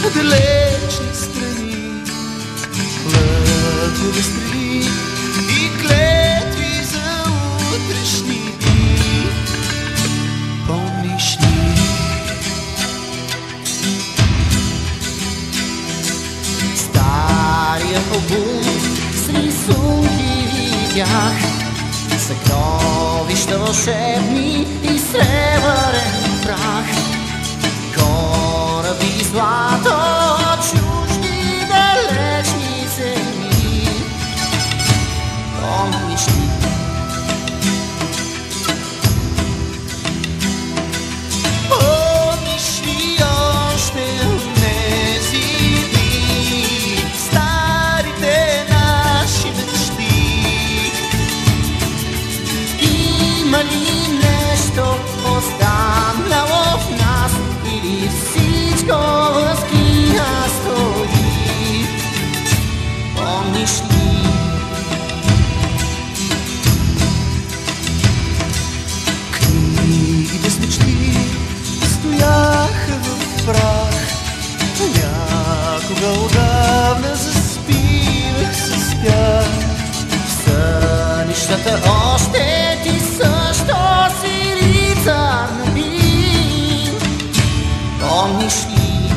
далечни страни, плътове стрели и клетви за утрешни дни. Помниш ли? Стария албум с рисунки видях, съкровища вълшебни и сребърен прах, кораби злато, чужди далечни земи. Помниш ли? Помниш ли още онези дни, старите наши мечти? Има ли нещо останало в нас, или всичко възгина стои? Помниш ли? Книгите с мечти стояха в прах, някога отдавна заспивах с тях. В сънищата още ти също си рицар на ми. Помниш ли?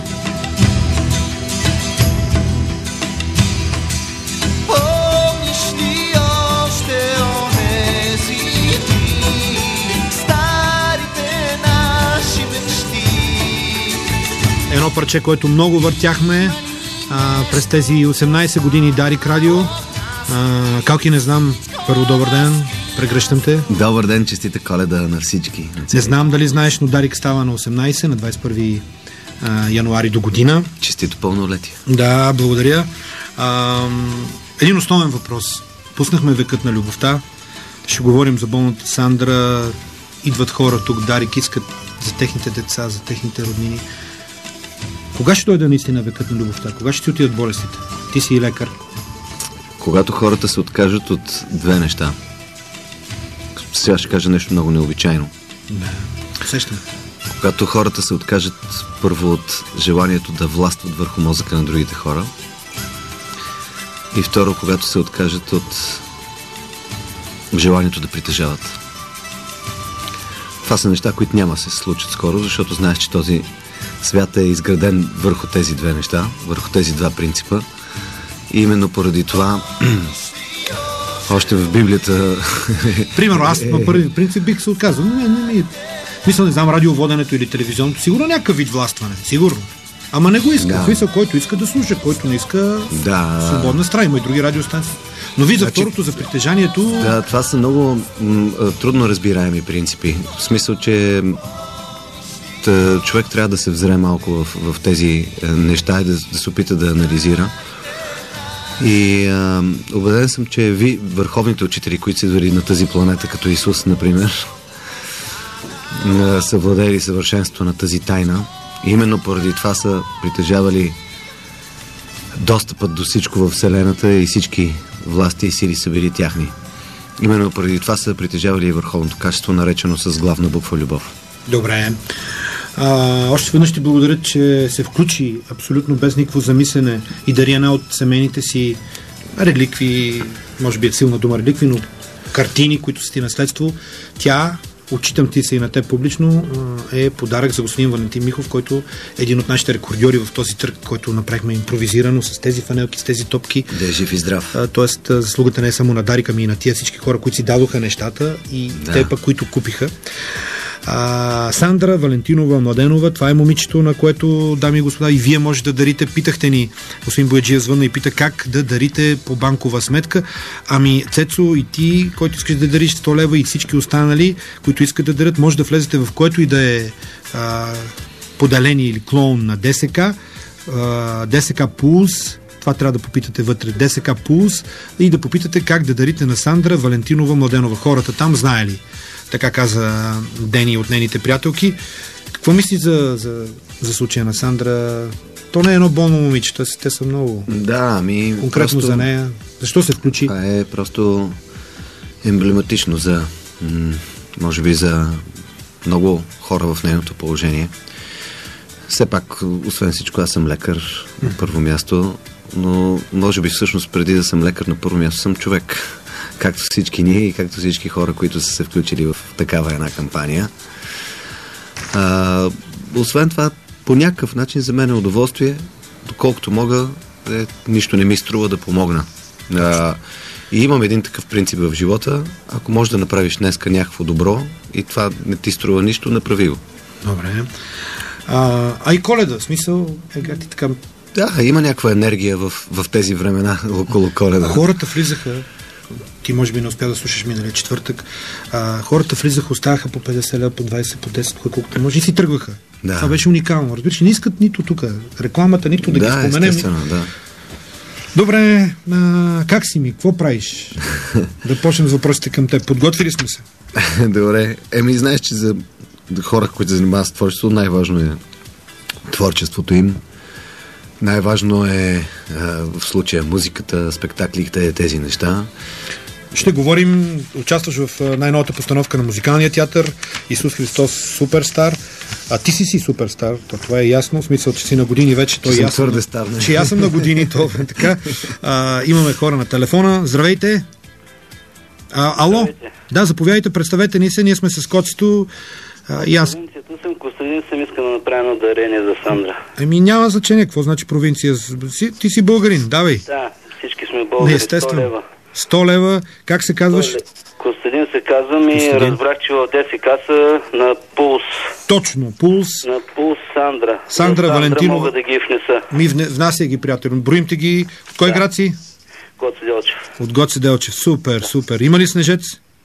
Помниш ли още онези дни, старите наши мечти? Едно парче, което много въртяхме през тези 18 години Дарик Радио. Калки, не знам, първо добър ден, прегръщам те. Добър ден, честита Коледа на всички. Не знам дали знаеш, но Дарик става на 18, на 21 януари до година. Честито пълнолетие. Да, благодаря. Един основен въпрос. Пуснахме Векът на любовта. Ще говорим за болната Сандра. Идват хора тук, Дарик, искат за техните деца, за техните роднини. Кога ще дойде наистина Векът на любовта? Кога ще ти отидат болестите? Ти си и лекар. Когато хората се откажат от две неща. Сега ще кажа нещо много необичайно. Да, усещам. Когато хората се откажат първо от желанието да властват върху мозъка на другите хора, и второ, когато се откажат от желанието да притежават. Това са неща, които няма да се случат скоро, защото знаеш, че този свят е изграден върху тези две неща, върху тези два принципа. И именно поради това още в Библията... Примерно, аз на първи принцип бих се отказал. Мисля, не знам, радиоводенето или телевизионното. Сигурно някакъв вид властване. Сигурно. Ама не го иска. Да. Смисъл, който иска да слуша, който не иска свободна страна. Има и други радиостанции. Но ви за второто, за притежанието... Да, това са много трудно разбираеми принципи. В смисъл, че човек трябва да се взре малко в тези неща и да се опита да анализира. И убеден съм, че ви, върховните учители, които са дори на тази планета, като Исус, например, са владели съвършенство на тази тайна. И именно поради това са притежавали достъпът до всичко във Вселената и всички власти и сили са били тяхни. Именно поради това са притежавали и върховното качество, наречено с главна буква любов. Добре. Още веднъж ти благодаря, че се включи абсолютно без никакво замислене и дари една от семейните си реликви, може би е силна дума реликви, но картини, които са ти наследство. Тя, отчитам ти се и на теб публично, е подарък за господин Валентин Михов, който е един от нашите рекордьори в този търг, който направихме импровизирано с тези фанелки, с тези топки. Да е жив и здрав. Тоест, заслугата не е само на Дарика, ми и на тия всички хора, които си дадоха нещата и те пък, които купиха. Сандра Валентинова Младенова, това е момичето, на което, дами и господа, и вие може да дарите. Питахте ни, господин Бояджия звънна и пита как да дарите по банкова сметка. Ами, Цецо, и ти, който искаш да дариш 100 лева, и всички останали, които искат да дарят, може да влезете в което и да е поделение или клон на ДСК. ДСК Пулс, това трябва да попитате вътре, ДСК Пулс, и да попитате как да дарите на Сандра Валентинова Младенова. Хората там знаели. Така каза Дени от нейните приятелки. Какво мисли за случая на Сандра? То не е едно болно момиче, те са много конкретно просто, за нея. Защо се включи? Това е просто емблематично за може би за много хора в нейното положение. Все пак, освен всичко, аз съм лекар на първо място, но може би всъщност преди да съм лекар на първо място съм човек. Както всички ние и както всички хора, които са се включили в такава една кампания. Освен това, по някакъв начин за мен е удоволствие, доколкото мога, нищо не ми струва да помогна. И имам един такъв принцип в живота. Ако можеш да направиш днеска някакво добро и това не ти струва нищо, направи го. Добре. И Коледа, в смисъл, ти така... Да, има някаква енергия в тези времена около Коледа. Хората влизаха, ти може би не успя да слушаш миналия четвъртък, хората влизаха, оставаха по 50 лева, по 20, по 10, колкото може и си тръгваха. Да. Това беше уникално. Разбираш, не искат нито тук рекламата, нито да ги споменем. Естествено, да. Добре, как си ми? Какво правиш? Да почнем с въпросите към теб. Подготвили сме се? Добре. Знаеш, че за хора, които се занимават с творчество, най-важно е творчеството им. Най-важно е в случая музиката, спектаклите, тези неща. Ще говорим, участваш в най-новата постановка на музикалния театър Исус Христос Суперстар. Ти си суперстар, това е ясно, в смисъл, че си на години вече. Той съм твърде стар. Че аз съм на години, това е така. Имаме хора на телефона. Здравейте! Ало? Здравейте. Да, заповядайте, представете ни се, ние сме с Коцето. И аз. Провинцията съм Костадин, съм искал да направя едно дарение за Сандра. Няма значение, какво значи провинция. Ти си българин, давай. Да, всички сме българи. 100 лева. 100 лева, как се казваш? Костадин се казвам и разбрах, че в ДСК са на Пулс. Точно, Пулс. На Пулс Сандра. Сандра Валентинова. Мога да ги внеса. Внася ги, приятел. Броим те ги. От кой град си? Гоце Делчев. От Гоце Делчев. Супер, супер. Има ли снежец?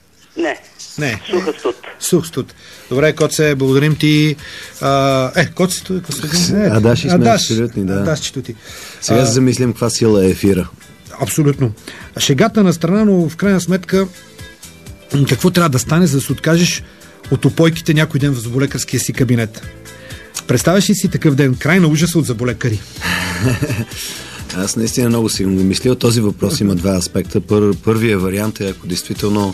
Не. Суха студ. Сух студ. Добре, Коце, благодарим ти. Коцето е Костадин. Адаши сме абсолютни, да. Адашчето ти. Сега се замислим каква сила е ефира. Абсолютно. Шегата на страна, но в крайна сметка какво трябва да стане, за да се откажеш от упойките някой ден в зъболекарския си кабинет? Представяш ли си такъв ден? Край на ужаса от зъболекари. Аз наистина много си го мисля. Този въпрос има два аспекта. Първият вариант е, ако действително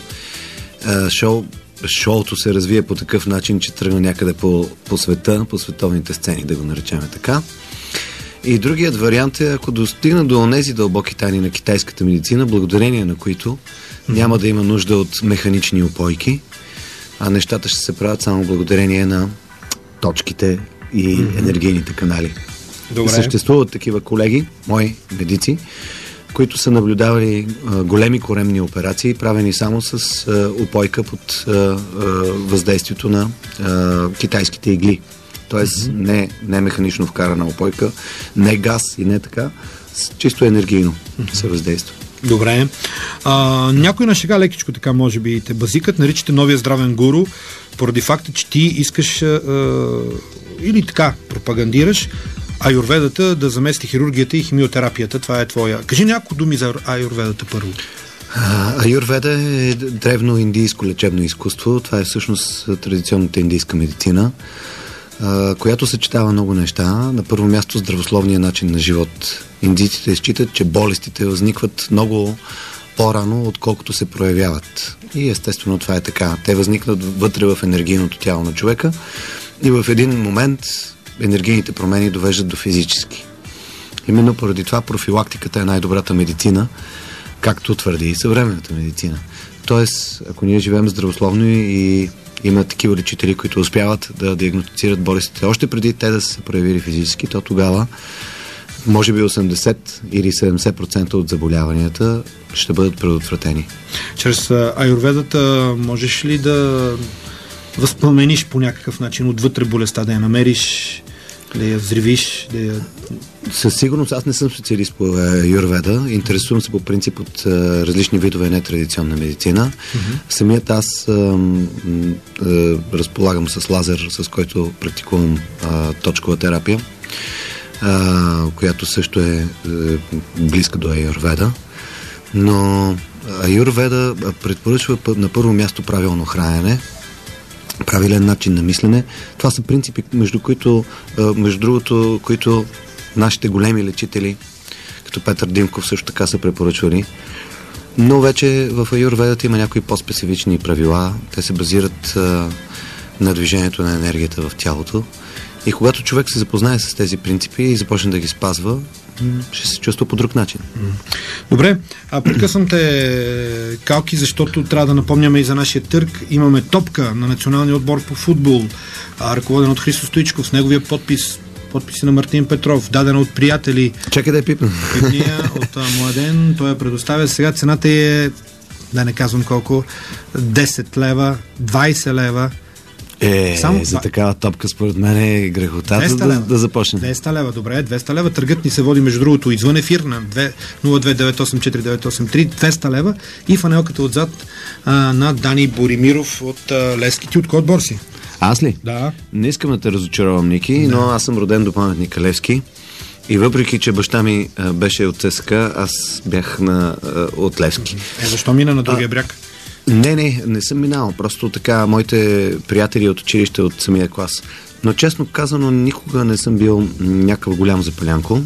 шоуто се развие по такъв начин, че тръгна някъде по света, по световните сцени, да го наречем така. И другият вариант е, ако достигна до онези дълбоки тайни на китайската медицина, благодарение на които няма да има нужда от механични упойки, а нещата ще се правят само благодарение на точките и енергийните канали. Добре. И съществуват такива колеги, мои медици, които са наблюдавали големи коремни операции, правени само с упойка под въздействието на китайските игли. Тоест не механично вкарана опойка, не газ и не така, чисто енергийно се въздейства. Добре. Някой на шега лекичко така може би те базикат, наричате новия здравен гуру, поради факта, че ти искаш или така пропагандираш аюрведата да замести хирургията и химиотерапията. Това е твоя. Кажи няколко думи за аюрведата първо. Аюрведа е древно индийско лечебно изкуство. Това е всъщност традиционната индийска медицина, която съчетава много неща. На първо място здравословния начин на живот. Индийците считат, че болестите възникват много по-рано, отколкото се проявяват. И естествено това е така. Те възникнат вътре в енергийното тяло на човека и в един момент енергийните промени довеждат до физически. Именно поради това профилактиката е най-добрата медицина, както твърди и съвременната медицина. Тоест, ако ние живеем здравословно и има такива лечители, които успяват да диагностицират болестите още преди те да са се проявили физически, то тогава може би 80 или 70% от заболяванията ще бъдат предотвратени. Чрез аюрведата можеш ли да възпламениш по някакъв начин отвътре болестта, да я намериш, да я взривиш, да я... Със сигурност аз не съм специалист по аюрведа. Интересувам се по принцип от различни видове нетрадиционна медицина. Самият аз разполагам с лазер, с който практикувам точкова терапия, която също е близка до аюрведа. Но аюрведа предпоръчва на първо място правилно хранене, правилен начин на мислене. Това са принципи, между другото, които нашите големи лечители, като Петър Димков, също така са препоръчвали. Но вече в аюрведата има някои по-специфични правила. Те се базират на движението на енергията в тялото. И когато човек се запознае с тези принципи и започне да ги спазва, ще се чувства по друг начин. Добре, прекъсвам те, Калки, защото трябва да напомняме и за нашия търг. Имаме топка на националния отбор по футбол, ръководен от Христо Стоичков, с неговия подписи на Мартин Петров, дадена от приятели. Чакай да я пипна. Пипния от Младен, той я предоставя. Сега цената е, да не казвам колко, 10 лева, 20 лева. За такава топка според мен е грехотата да започне. 200 лева, добре, 200 лева. Търгът ни се води, между другото, извън ефир на 02984-983, 200 лева и фанелката отзад на Дани Боримиров от Левски. Ти от кой отбор си? Аз ли? Да. Не искам да те разочаровам, Ники, но аз съм роден до паметника Левски. И въпреки, че баща ми беше от ЦСКА, аз бях от Левски. Защо мина на другия бряг? Не съм минал. Просто така, моите приятели от училище от самия клас. Но честно казано, никога не съм бил някакъв голям запалянко.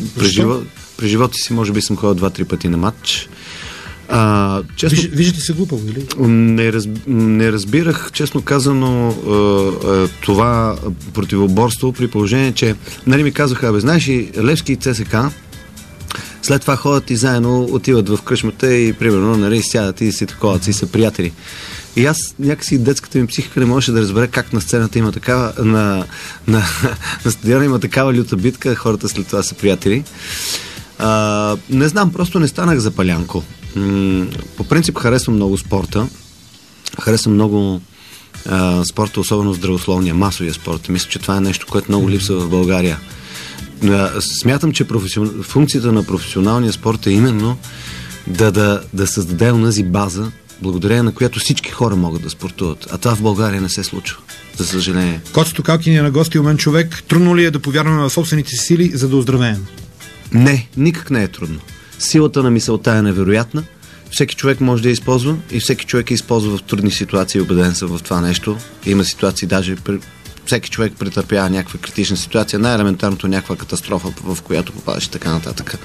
При живота си, може би, съм ходил 2-3 пъти на матч. Виждате се глупаво, или? Не разбирах, честно казано, това противоборство, при положение, че ми казаха, знаеш ли, Левски и ЦСКА, след това ходят и заедно отиват в кръчмата и примерно сядат и си такова, и са приятели. И аз някакси детската ми психика не можеше да разбере как на сцената има такава, на стадиона има такава люта битка, хората след това са приятели. Не знам, просто не станах запалянко. По принцип харесвам много спорта. Харесвам много спорта, особено здравословния, масовия спорт. Мисля, че това е нещо, което много липсва в България. Смятам, че функцията на професионалния спорт е именно да създаде онази база, благодарение на която всички хора могат да спортуват. А това в България не се случва, за съжаление. Коцето Калкин е на гости, умен човек. Трудно ли е да повярваме в собствените си сили, за да оздравеем? Не, никак не е трудно. Силата на мисълта е невероятна. Всеки човек може да я използва и всеки човек я използва в трудни ситуации. Убеден съм в това нещо. Има ситуации, даже всеки човек претърпява някаква критична ситуация, най-елементарното някаква катастрофа, в която попадаш и така нататък.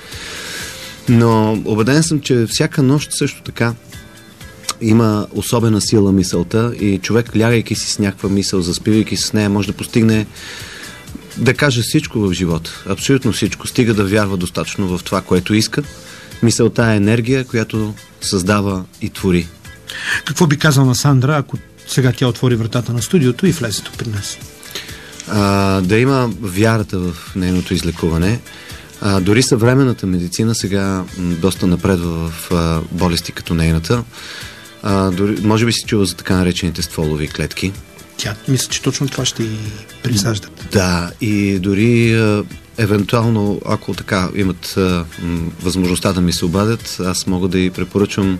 Но убеден съм, че всяка нощ също така има особена сила мисълта и човек, лягайки си с някаква мисъл, заспивайки с нея, може да постигне, да каже всичко в живота. Абсолютно всичко. Стига да вярва достатъчно в това, което иска. Мисълта е енергия, която създава и твори. Какво би казал на Сандра, ако сега тя отвори вратата на студиото и влезе тук при нас? Да има вярата в нейното излекуване. Дори съвременната медицина сега доста напредва в болести като нейната. Дори, може би си чува за така наречените стволови клетки. Тя мисля, че точно това ще и присаждат. Да, и дори евентуално, ако така имат възможността да ми се обадят, аз мога да и препоръчвам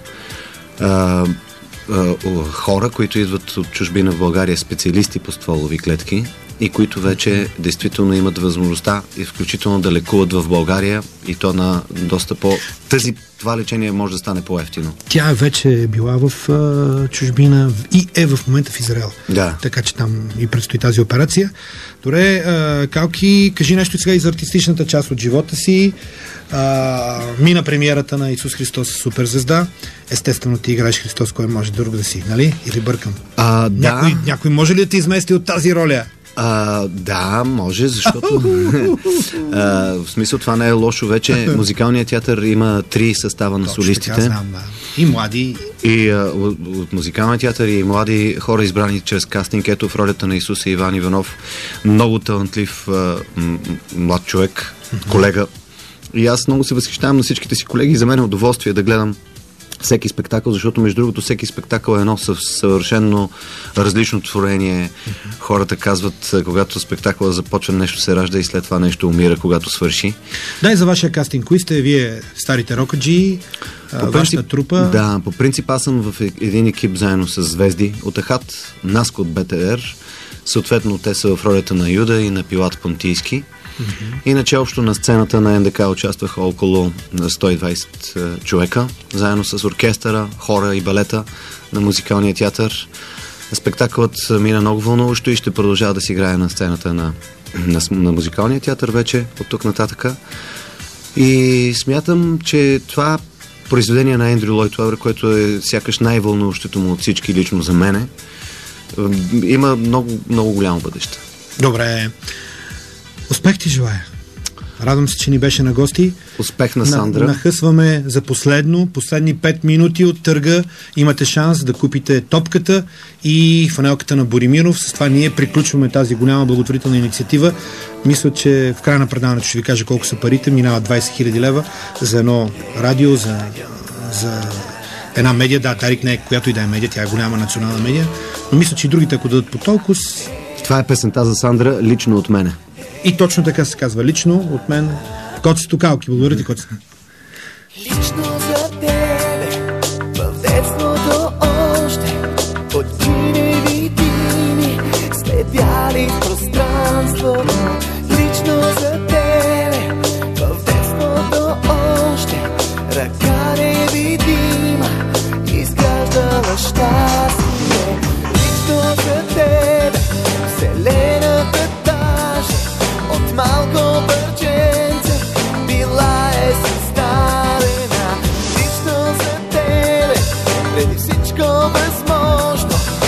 хора, които идват от чужбина в България, специалисти по стволови клетки и които вече действително имат възможността и включително да лекуват в България и то на доста това лечение може да стане по-евтино. Тя вече е била в чужбина и е в момента в Израел. Да. Така че там и предстои тази операция. Добре, Калки, кажи нещо сега и за артистичната част от живота си. Мина премиерата на Исус Христос суперзвезда. Естествено ти играеш Христос, кой може друг да си, нали? Или бъркам? Някой може ли да ти измести от тази роля? Да, може, защото в смисъл това не е лошо вече. Музикалният театър има 3 състава на солистите. Така, знам, да. И млади. И от музикалния театър и млади хора, избрани чрез кастинг. Ето в ролята на Исус е Иван Иванов. Много талантлив млад човек, колега. И аз много се възхищавам на всичките си колеги. За мен е удоволствие да гледам всеки спектакъл, защото между другото всеки спектакъл е едно съвършено различно творение. Хората казват, когато спектакъла започва, нещо се ражда и след това нещо умира, когато свърши. Да, и за вашия кастинг, кои сте вие, старите рокаджи, вашата трупа? Да, по принцип аз съм в един екип заедно с звезди от Ахат, Наско от БТР, съответно те са в ролята на Юда и на Пилат Понтийски. Иначе общо на сцената на НДК участваха около 120 човека, заедно с оркестъра, хора и балета на музикалния театър. Спектакълът мина много вълнуващо и ще продължава да си играе на сцената на музикалния театър вече от тук нататъка. И смятам, че това произведение на Ендрю Лойд Уебър, което е сякаш най-вълнуващото му от всички лично за мене, Има много, много голямо бъдеще. Добре. Успех ти желая. Радвам се, че ни беше на гости. Успех на Сандра. Нахъсваме за последни 5 минути от търга. Имате шанс да купите топката и фанелката на Боримиров. С това ние приключваме тази голяма благотворителна инициатива. Мисля, че в края на предаването ще ви кажа колко са парите. Минават 20 000 лева за едно радио, за една медия. Да, Дарик не е която и да е медия, тя е голяма национална медия. Но мисля, че и другите, ако дадат по толкова... Това е песента за Сандра, лично от мене. И точно така се казва. Лично от мен. Коци Стокалки. Благодаря ти, Коци. Лично за тебе, в детството още, очи невидими, следяли в пространството. Лично за тебе, в детството още, ръка невидима, изграждала щастие. Лично за тебе, вселената даже, от малко парченце била е създадена. Лично за тебе, преди всичко възможно,